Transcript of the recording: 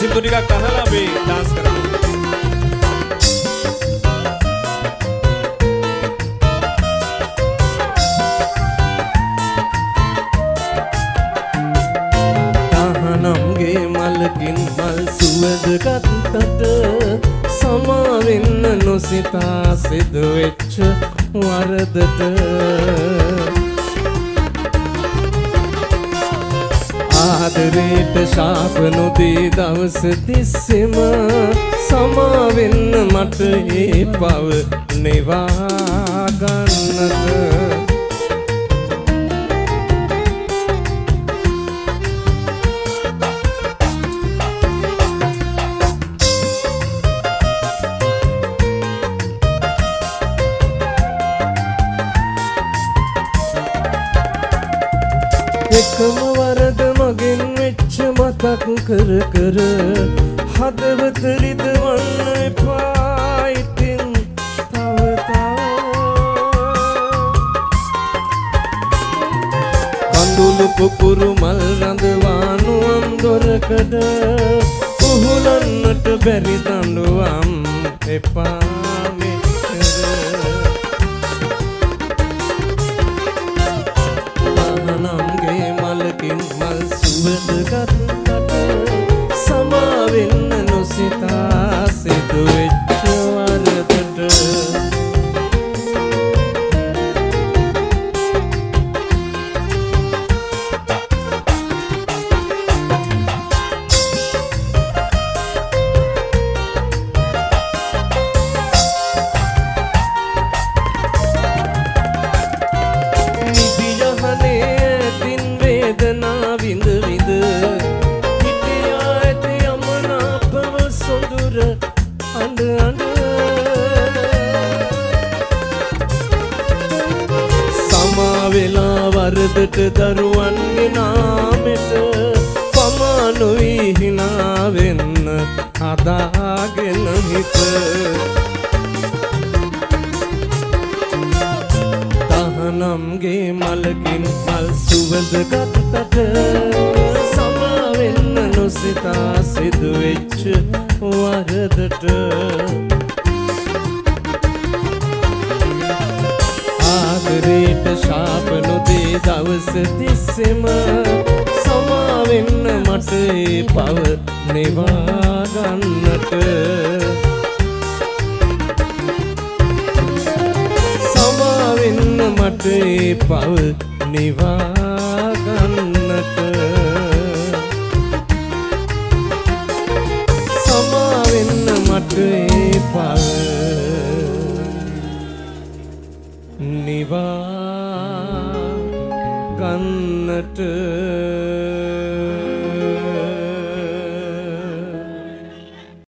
සින්දු ටිකක් අහලා අපි ඩාන්ස් කරමු. තහනම්ගේ මලකින් මල් සුවඳ ගත්තට සමා වෙන්න නොසිතා සිදු වෙච්ච වරදට ආදරේට ශාප නොදී දවස තිස්සෙම සමා වෙන්න මට ඒ පව නෙවා ගන්නට එකම වරද මගෙන් වෙච්ච මතක් කර කර හදවත රිදවන්න එපා ඉතින් තව කඳුළු පුපුරු මල් රඳවානු අන්දොරකඩ උහුලන්නට බැරි දඬුවම් එපා නම්ගේ මලකින් මල් සුවඳ ගත්තට සමා වෙන්න නොසිතා සිදු වෙච්ච වරදට විඳ විඳ හිටියා ඇති යමනාපව සොඳුර අඬ අඬ සමා වෙලා වරදට දරුවන්ගේ නාමෙට පමා නොවී හිනා වෙන්න හදාගෙන හිත තහනම්ගේ මලකින් මල් සුවඳ ගත්තට සමා වෙන්න නොසිතා සිදු වෙච්ච වරදට ආදරේට ශාප නොදී දවස තිස්සෙම සමා වෙන්න මට ඒ පව නෙවා ගන්නට මට ඒ පව නිවා ගන්නට සමා වෙන්න මට ඒ පව නිවා ගන්නට